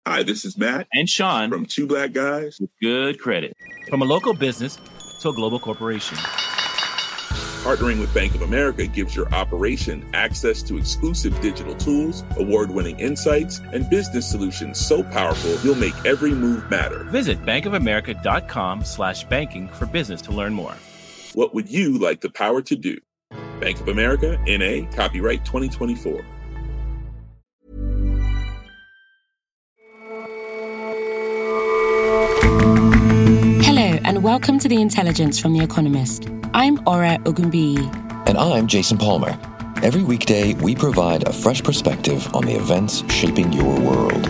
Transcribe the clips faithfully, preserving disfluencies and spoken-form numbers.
Hi, this is Matt and Sean from Two Black Guys with Good Credit. From a local business to a global corporation, partnering with Bank of America gives your operation access to exclusive digital tools, award-winning insights, and business solutions so powerful you'll make every move matter. Visit bankofamerica.com slash banking for business to learn more. What would you like the power to do? Bank of America, N A, copyright twenty twenty-four. Hello, and welcome to The Intelligence from The Economist. I'm Ora Ogunbiyi. And I'm Jason Palmer. Every weekday, we provide a fresh perspective on the events shaping your world.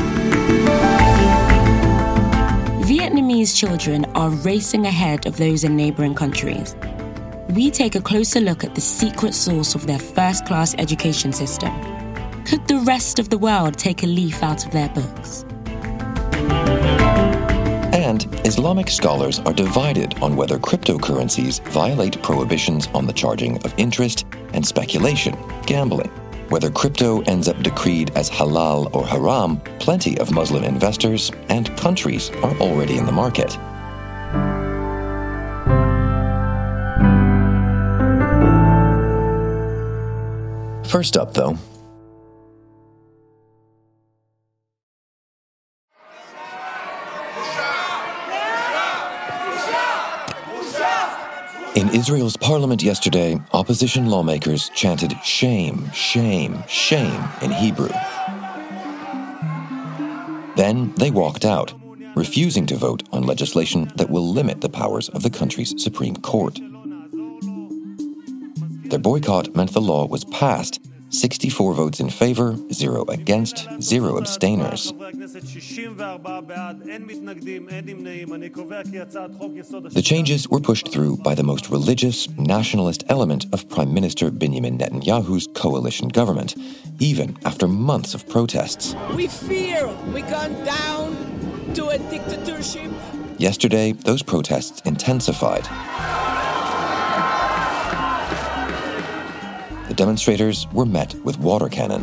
Vietnamese children are racing ahead of those in neighboring countries. We take a closer look at the secret source of their first-class education system. Could the rest of the world take a leaf out of their books? And Islamic scholars are divided on whether cryptocurrencies violate prohibitions on the charging of interest and speculation, gambling. Whether crypto ends up decreed as halal or haram, plenty of Muslim investors and countries are already in the market. First up, though, in Israel's parliament yesterday, opposition lawmakers chanted shame, shame, shame in Hebrew. Then they walked out, refusing to vote on legislation that will limit the powers of the country's Supreme Court. Their boycott meant the law was passed, sixty-four votes in favor, zero against, zero abstainers. The changes were pushed through by the most religious, nationalist element of Prime Minister Benjamin Netanyahu's coalition government, even after months of protests. We fear we've gone down to a dictatorship. Yesterday, those protests intensified. The demonstrators were met with water cannon.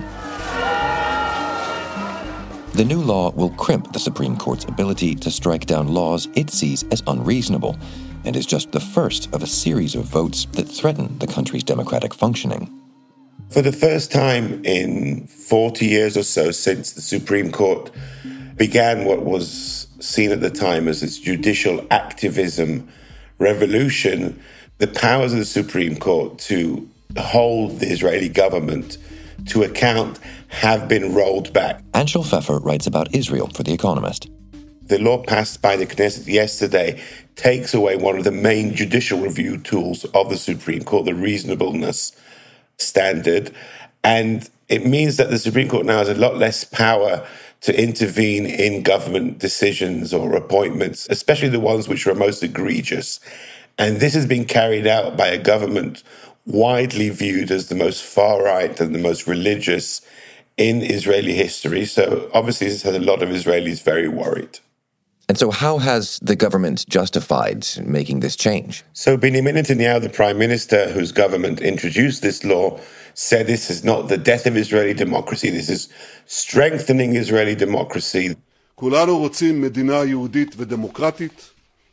The new law will crimp the Supreme Court's ability to strike down laws it sees as unreasonable, and is just the first of a series of votes that threaten the country's democratic functioning. For the first time in forty years or so since the Supreme Court began what was seen at the time as its judicial activism revolution, the powers of the Supreme Court to hold the Israeli government to account have been rolled back. Anshel Pfeffer writes about Israel for The Economist. The law passed by the Knesset yesterday takes away one of the main judicial review tools of the Supreme Court, the reasonableness standard, and it means that the Supreme Court now has a lot less power to intervene in government decisions or appointments, especially the ones which are most egregious. And this has been carried out by a government widely viewed as the most far-right and the most religious in Israeli history. So obviously this has a lot of Israelis very worried. And so how has the government justified making this change? So Benjamin Netanyahu, the prime minister whose government introduced this law, said this is not the death of Israeli democracy, this is strengthening Israeli democracy. כולנו רוצים מדינה יהודית ודמוקרטית.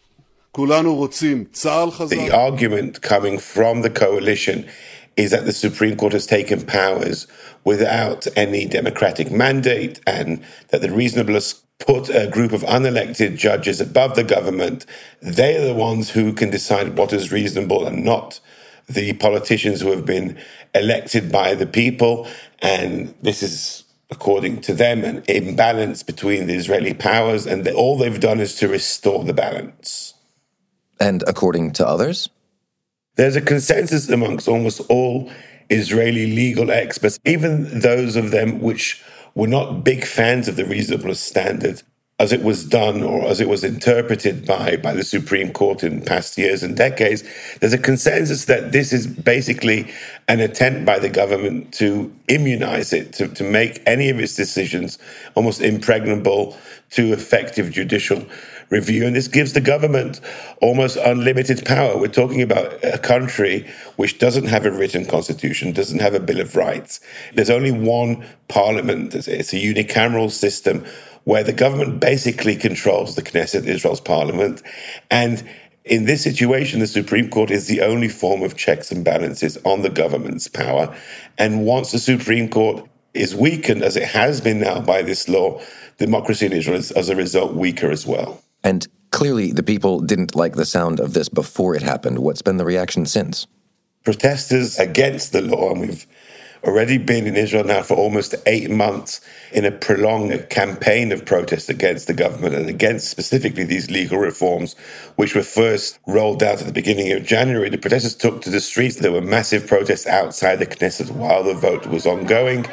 The argument coming from the coalition is that the Supreme Court has taken powers without any democratic mandate, and that the reasonableness put a group of unelected judges above the government. They are the ones who can decide what is reasonable and not the politicians who have been elected by the people. And this is, according to them, an imbalance between the Israeli powers, and all they've done is to restore the balance. And according to others? There's a consensus amongst almost all Israeli legal experts, even those of them which were not big fans of the reasonableness standard as it was done or as it was interpreted by, by the Supreme Court in past years and decades. There's a consensus that this is basically an attempt by the government to immunize it, to, to make any of its decisions almost impregnable to effective judicial review. And this gives the government almost unlimited power. We're talking about a country which doesn't have a written constitution, doesn't have a Bill of Rights. There's only one parliament. It's a unicameral system. where the government basically controls the Knesset, Israel's parliament. And in this situation, the Supreme Court is the only form of checks and balances on the government's power. And once the Supreme Court is weakened, as it has been now by this law, democracy in Israel is, as a result, weaker as well. And clearly the people didn't like the sound of this before it happened. What's been the reaction since? Protesters against the law, and we've already been in Israel now for almost eight months in a prolonged campaign of protest against the government and against specifically these legal reforms, which were first rolled out at the beginning of January. The protesters took to the streets. There were massive protests outside the Knesset while the vote was ongoing.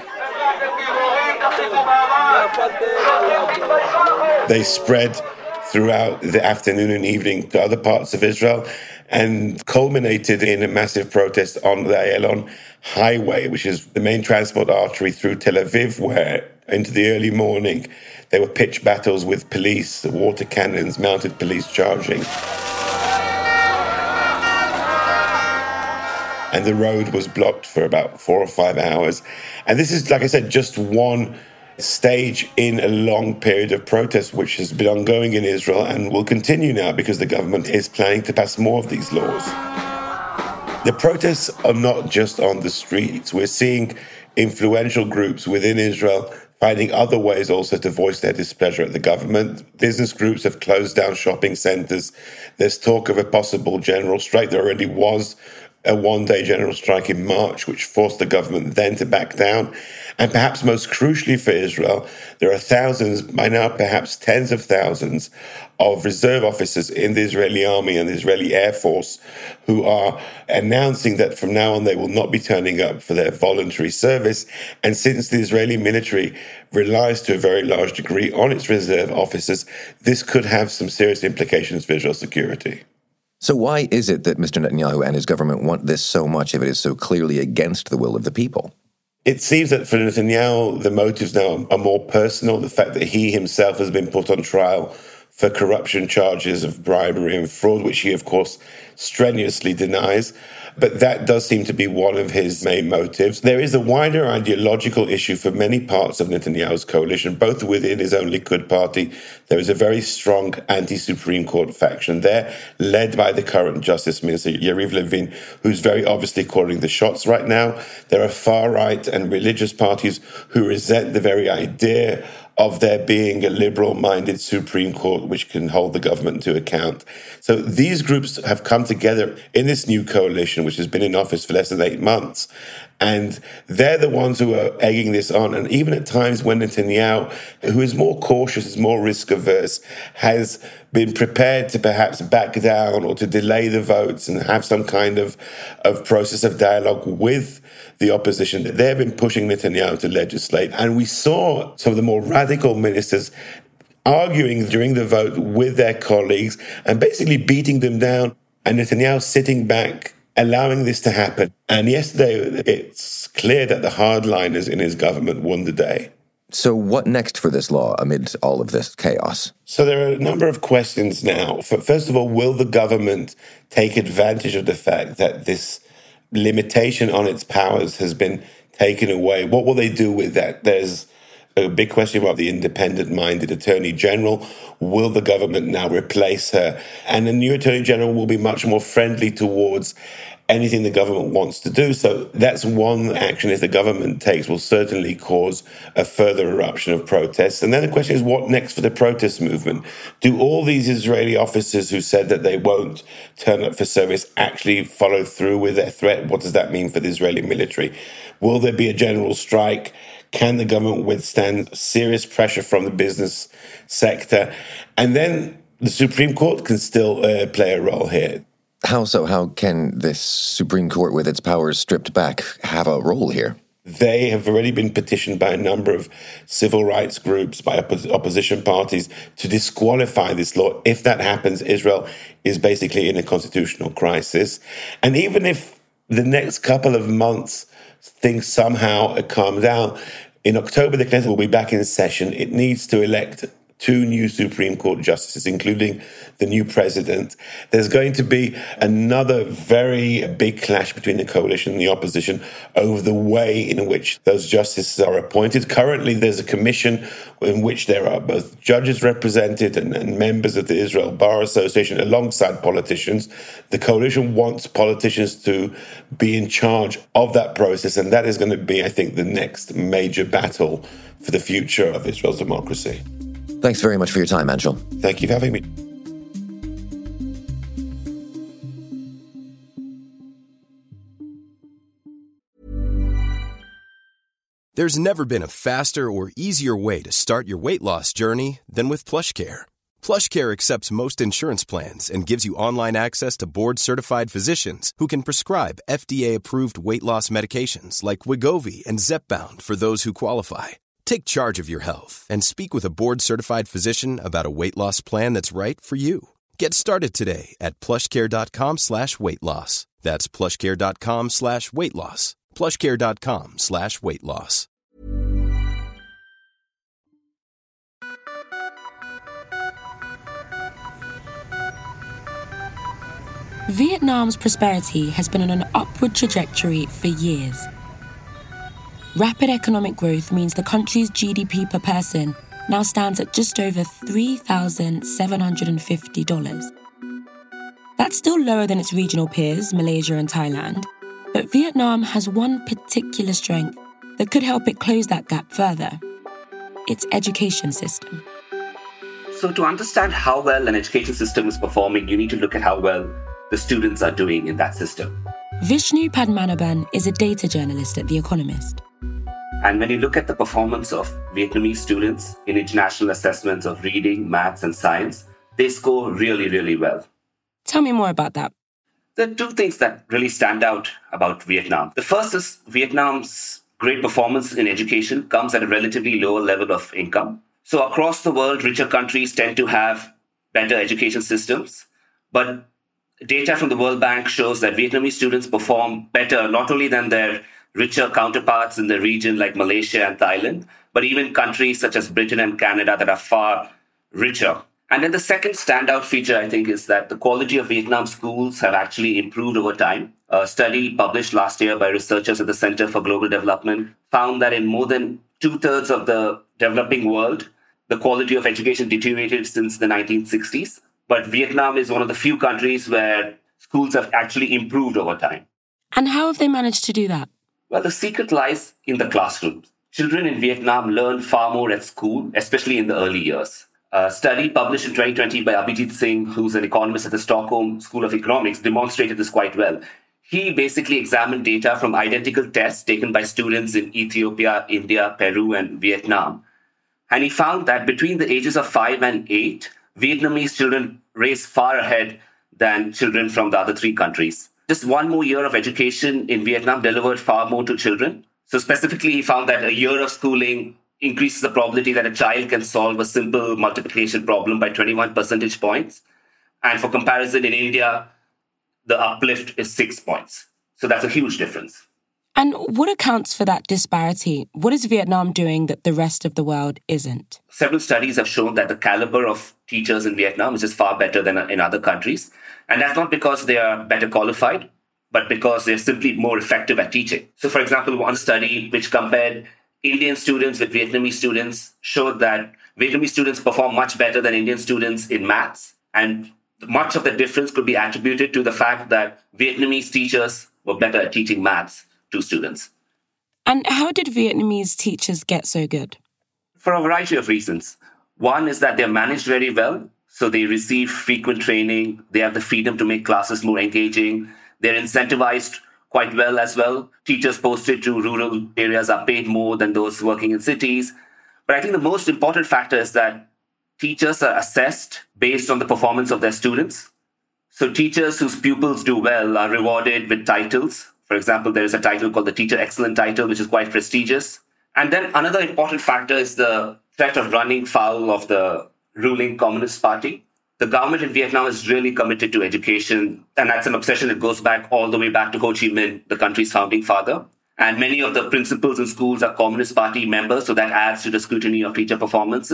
They spread throughout the afternoon and evening to other parts of Israel and culminated in a massive protest on the Ayalon Highway, which is the main transport artery through Tel Aviv, where into the early morning there were pitched battles with police, water cannons, mounted police charging. And the road was blocked for about four or five hours. And this is, like I said, just one stage in a long period of protest which has been ongoing in Israel and will continue now because the government is planning to pass more of these laws. The protests are not just on the streets. We're seeing influential groups within Israel finding other ways also to voice their displeasure at the government. Business groups have closed down shopping centers. There's talk of a possible general strike. There already was a one-day general strike in March, which forced the government then to back down. And perhaps most crucially for Israel, there are thousands, by now perhaps tens of thousands, of reserve officers in the Israeli army and the Israeli Air Force who are announcing that from now on they will not be turning up for their voluntary service. And since the Israeli military relies to a very large degree on its reserve officers, this could have some serious implications for Israel's security. So why is it that Mister Netanyahu and his government want this so much if it is so clearly against the will of the people? It seems that for Netanyahu, the motives now are more personal. The fact that he himself has been put on trial for corruption charges of bribery and fraud, which he, of course, strenuously denies. But that does seem to be one of his main motives. There is a wider ideological issue for many parts of Netanyahu's coalition, both within his own Likud party. There is a very strong anti-Supreme Court faction there, led by the current Justice Minister, Yariv Levin, who's very obviously calling the shots right now. There are far-right and religious parties who resent the very idea of there being a liberal-minded Supreme Court which can hold the government to account. So these groups have come together in this new coalition, which has been in office for less than eight months. And they're the ones who are egging this on. And even at times when Netanyahu, who is more cautious, is more risk-averse, has been prepared to perhaps back down or to delay the votes and have some kind of, of process of dialogue with the opposition, they've been pushing Netanyahu to legislate. And we saw some of the more radical ministers arguing during the vote with their colleagues and basically beating them down. And Netanyahu sitting back, allowing this to happen. And yesterday, it's clear that the hardliners in his government won the day. So what next for this law amid all of this chaos? So there are a number of questions now. First of all, will the government take advantage of the fact that this limitation on its powers has been taken away? What will they do with that? There's a big question about the independent-minded Attorney General. Will the government now replace her? And the new Attorney General will be much more friendly towards anything the government wants to do. So that's one action if the government takes will certainly cause a further eruption of protests. And then the question is, what next for the protest movement? Do all these Israeli officers who said that they won't turn up for service actually follow through with their threat? What does that mean for the Israeli military? Will there be a general strike? Can the government withstand serious pressure from the business sector? And then the Supreme Court can still uh, play a role here. How so? How can this Supreme Court, with its powers stripped back, have a role here? They have already been petitioned by a number of civil rights groups, by oppos- opposition parties, to disqualify this law. If that happens, Israel is basically in a constitutional crisis. And even if the next couple of months things somehow calm down, in October the Knesset will be back in session. It needs to elect two new Supreme Court justices, including the new president. There's going to be another very big clash between the coalition and the opposition over the way in which those justices are appointed. Currently, there's a commission in which there are both judges represented and, and members of the Israel Bar Association alongside politicians. The coalition wants politicians to be in charge of that process, and that is going to be, I think, the next major battle for the future of Israel's democracy. Thanks very much for your time, Angel. Thank you for having me. There's never been a faster or easier way to start your weight loss journey than with PlushCare. PlushCare accepts most insurance plans and gives you online access to board-certified physicians who can prescribe F D A-approved weight loss medications like Wegovy and Zepbound for those who qualify. Take charge of your health and speak with a board-certified physician about a weight loss plan that's right for you. Get started today at plushcare.com slash weight loss. That's plushcare.com slash weight loss. plushcare.com slash weight loss. Vietnam's prosperity has been on an upward trajectory for years. Rapid economic growth means the country's G D P per person now stands at just over three thousand seven hundred fifty dollars. That's still lower than its regional peers, Malaysia and Thailand, but Vietnam has one particular strength that could help it close that gap further: its education system. So to understand how well an education system is performing, you need to look at how well the students are doing in that system. Vishnu Padmanabhan is a data journalist at The Economist. And when you look at the performance of Vietnamese students in international assessments of reading, maths, and science, they score really, really well. Tell me more about that. There are two things that really stand out about Vietnam. The first is Vietnam's great performance in education comes at a relatively lower level of income. So across the world, richer countries tend to have better education systems. But data from the World Bank shows that Vietnamese students perform better not only than their richer counterparts in the region like Malaysia and Thailand, but even countries such as Britain and Canada that are far richer. And then the second standout feature, I think, is that the quality of Vietnam schools have actually improved over time. A study published last year by researchers at the Center for Global Development found that in more than two-thirds of the developing world, the quality of education deteriorated since the nineteen sixties. But Vietnam is one of the few countries where schools have actually improved over time. And how have they managed to do that? Well, the secret lies in the classrooms. Children in Vietnam learn far more at school, especially in the early years. A study published in twenty twenty by Abhijit Singh, who's an economist at the Stockholm School of Economics, demonstrated this quite well. He basically examined data from identical tests taken by students in Ethiopia, India, Peru, and Vietnam. And he found that between the ages of five and eight, Vietnamese children race far ahead than children from the other three countries. Just one more year of education in Vietnam delivered far more to children. So specifically, he found that a year of schooling increases the probability that a child can solve a simple multiplication problem by twenty-one percentage points. And for comparison, in India, the uplift is six points. So that's a huge difference. And what accounts for that disparity? What is Vietnam doing that the rest of the world isn't? Several studies have shown that the caliber of teachers in Vietnam is just far better than in other countries. And that's not because they are better qualified, but because they're simply more effective at teaching. So, for example, one study which compared Indian students with Vietnamese students showed that Vietnamese students perform much better than Indian students in maths. And much of the difference could be attributed to the fact that Vietnamese teachers were better at teaching maths to students. And how did Vietnamese teachers get so good? For a variety of reasons. One is that they're managed very well. So they receive frequent training. They have the freedom to make classes more engaging. They're incentivized quite well as well. Teachers posted to rural areas are paid more than those working in cities. But I think the most important factor is that teachers are assessed based on the performance of their students. So teachers whose pupils do well are rewarded with titles. For example, there is a title called the Teacher Excellent title, which is quite prestigious. And then another important factor is the threat of running foul of the ruling Communist Party. The government in Vietnam is really committed to education, and that's an obsession that goes back all the way back to Ho Chi Minh, the country's founding father. And many of the principals in schools are Communist Party members, so that adds to the scrutiny of teacher performances.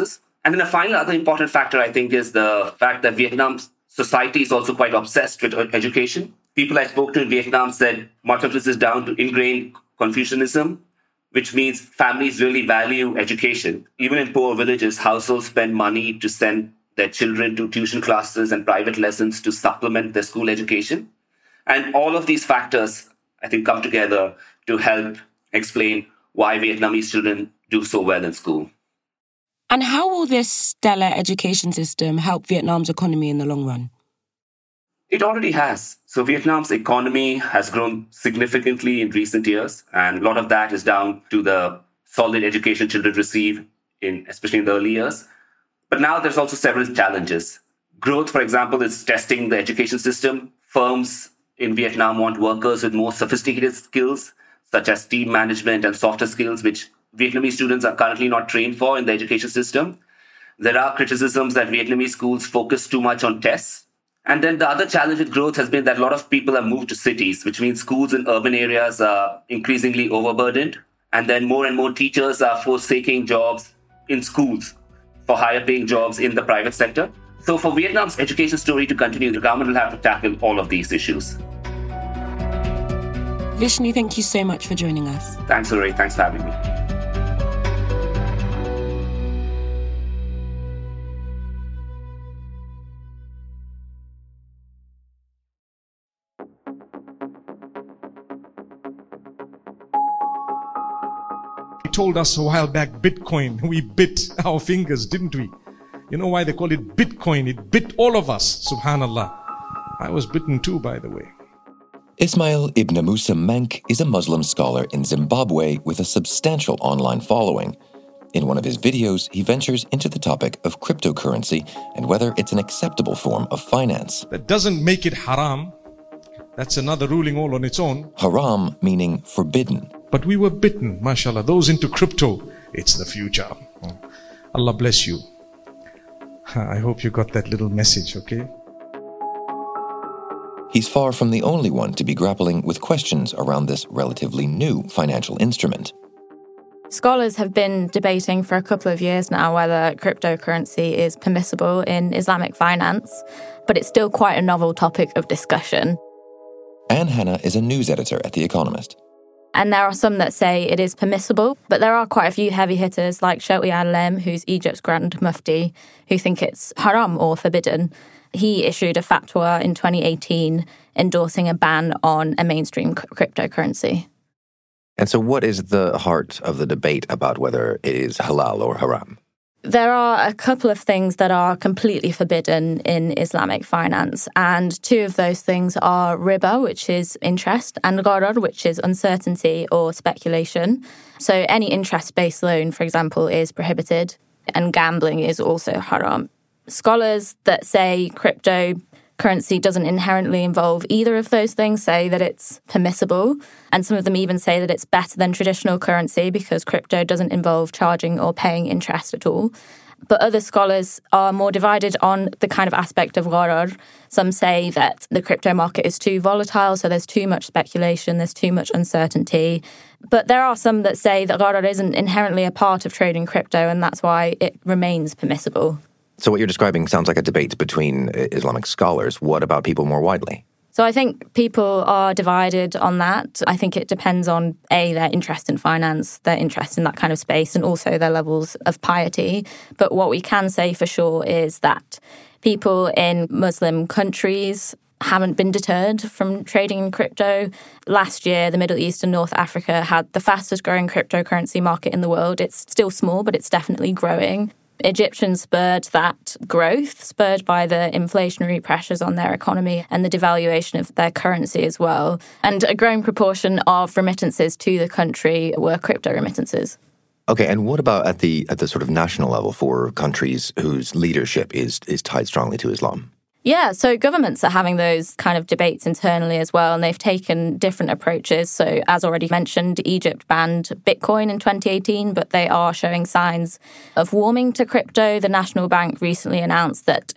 And then a final other important factor, I think, is the fact that Vietnam's society is also quite obsessed with education. People I spoke to in Vietnam said much of this is down to ingrained Confucianism, which means families really value education. Even in poor villages, households spend money to send their children to tuition classes and private lessons to supplement their school education. And all of these factors, I think, come together to help explain why Vietnamese children do so well in school. And how will this stellar education system help Vietnam's economy in the long run? It already has. So Vietnam's economy has grown significantly in recent years, and a lot of that is down to the solid education children receive, in especially in the early years. But now there's also several challenges. Growth, for example, is testing the education system. Firms in Vietnam want workers with more sophisticated skills, such as team management and softer skills, which Vietnamese students are currently not trained for in the education system. There are criticisms that Vietnamese schools focus too much on tests. And then the other challenge with growth has been that a lot of people have moved to cities, which means schools in urban areas are increasingly overburdened. And then more and more teachers are forsaking jobs in schools for higher paying jobs in the private sector. So for Vietnam's education story to continue, the government will have to tackle all of these issues. Vishnu, thank you so much for joining us. Thanks, Ray. Thanks for having me. Told us a while back, Bitcoin, we bit our fingers, didn't we? You know why they call it Bitcoin? It bit all of us, subhanallah. I was bitten too, by the way. Ismail Ibn Musa Menk is a Muslim scholar in Zimbabwe with a substantial online following. In one of his videos, he ventures into the topic of cryptocurrency and whether it's an acceptable form of finance. That doesn't make it haram. That's another ruling all on its own. Haram meaning forbidden. But we were bitten, mashallah. Those into crypto, it's the future. Allah bless you. I hope you got that little message, okay? He's far from the only one to be grappling with questions around this relatively new financial instrument. Scholars have been debating for a couple of years now whether cryptocurrency is permissible in Islamic finance, but it's still quite a novel topic of discussion. Anne Hanna is a news editor at The Economist. And there are some that say it is permissible, but there are quite a few heavy hitters like Shawki al-Lem, who's Egypt's Grand Mufti, who think it's haram or forbidden. He issued a fatwa in twenty eighteen endorsing a ban on a mainstream c- cryptocurrency. And so what is the heart of the debate about whether it is halal or haram? There are a couple of things that are completely forbidden in Islamic finance, and two of those things are riba, which is interest, and gharar, which is uncertainty or speculation. So any interest-based loan, for example, is prohibited, and gambling is also haram. Scholars that say cryptocurrency doesn't inherently involve either of those things say that it's permissible, and some of them even say that it's better than traditional currency because crypto doesn't involve charging or paying interest at all. But other scholars are more divided on the kind of aspect of gharar. Some say that the crypto market is too volatile, so there's too much speculation, there's too much uncertainty. But there are some that say that gharar isn't inherently a part of trading crypto, and that's why it remains permissible. So what you're describing sounds like a debate between Islamic scholars. What about people more widely? So I think people are divided on that. I think it depends on, A, their interest in finance, their interest in that kind of space, and also their levels of piety. But what we can say for sure is that people in Muslim countries haven't been deterred from trading in crypto. Last year, the Middle East and North Africa had the fastest growing cryptocurrency market in the world. It's still small, but it's definitely growing. Egyptians spurred that growth, spurred by the inflationary pressures on their economy and the devaluation of their currency as well. And a growing proportion of remittances to the country were crypto remittances. Okay, and what about at the at the sort of national level for countries whose leadership is is tied strongly to Islam? Yeah, so governments are having those kind of debates internally as well, and they've taken different approaches. So as already mentioned, Egypt banned Bitcoin in twenty eighteen, but they are showing signs of warming to crypto. The National Bank recently announced that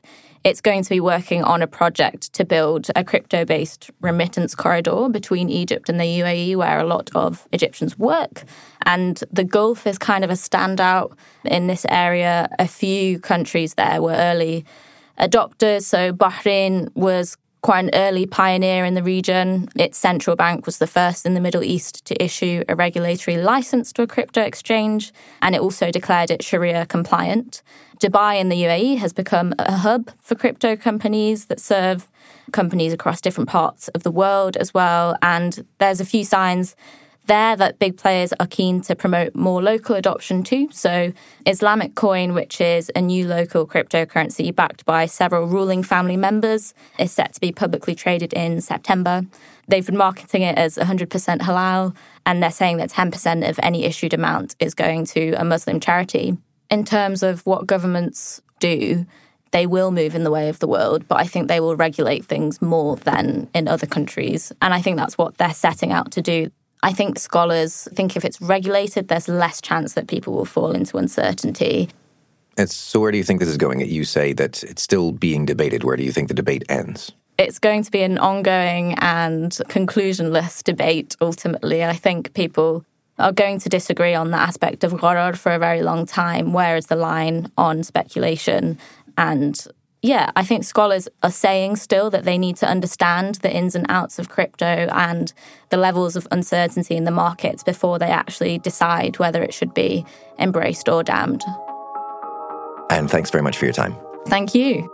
It's going to be working on a project to build a crypto-based remittance corridor between Egypt and the U A E, where a lot of Egyptians work. And the Gulf is kind of a standout in this area. A few countries there were early adopters. So Bahrain was quite an early pioneer in the region. Its central bank was the first in the Middle East to issue a regulatory license to a crypto exchange, and it also declared it Sharia compliant. Dubai in the U A E has become a hub for crypto companies that serve companies across different parts of the world as well. And there's a few signs there that big players are keen to promote more local adoption too. So Islamic Coin, which is a new local cryptocurrency backed by several ruling family members, is set to be publicly traded in September. They've been marketing it as one hundred percent halal, and they're saying that ten percent of any issued amount is going to a Muslim charity. In terms of what governments do, they will move in the way of the world, but I think they will regulate things more than in other countries. And I think that's what they're setting out to do. I think scholars think if it's regulated, there's less chance that people will fall into uncertainty. It's, so where do you think this is going? You say that it's still being debated. Where do you think the debate ends? It's going to be an ongoing and conclusionless debate, ultimately. I think people are going to disagree on the aspect of gharar for a very long time. Where is the line on speculation? And yeah, I think scholars are saying still that they need to understand the ins and outs of crypto and the levels of uncertainty in the markets before they actually decide whether it should be embraced or damned. And thanks very much for your time. Thank you.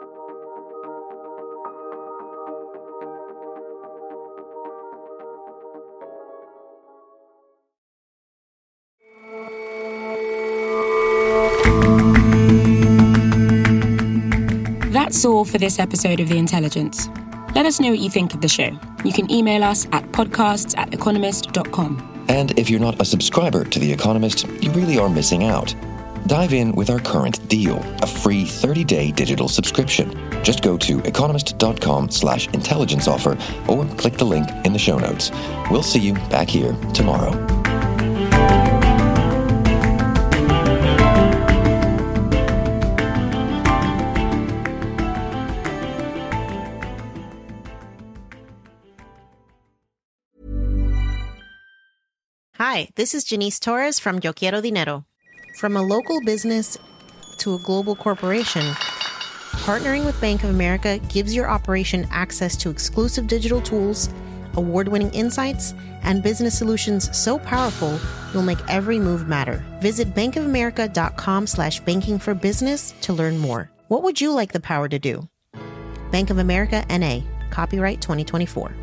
That's all for this episode of The Intelligence. Let us know what you think of the show. You can email us at podcasts at economist dot com. And if you're not a subscriber to The Economist, you really are missing out. Dive in with our current deal, a free thirty-day digital subscription. Just go to economist.com slash intelligence offer or click the link in the show notes. We'll see you back here tomorrow. Hi, this is Janice Torres from Yo Quiero Dinero. From a local business to a global corporation, partnering with Bank of America gives your operation access to exclusive digital tools, award-winning insights, and business solutions so powerful you'll make every move matter. Visit bankofamerica.com slash banking for business to learn more. What would you like the power to do? Bank of America, N A. Copyright twenty twenty-four.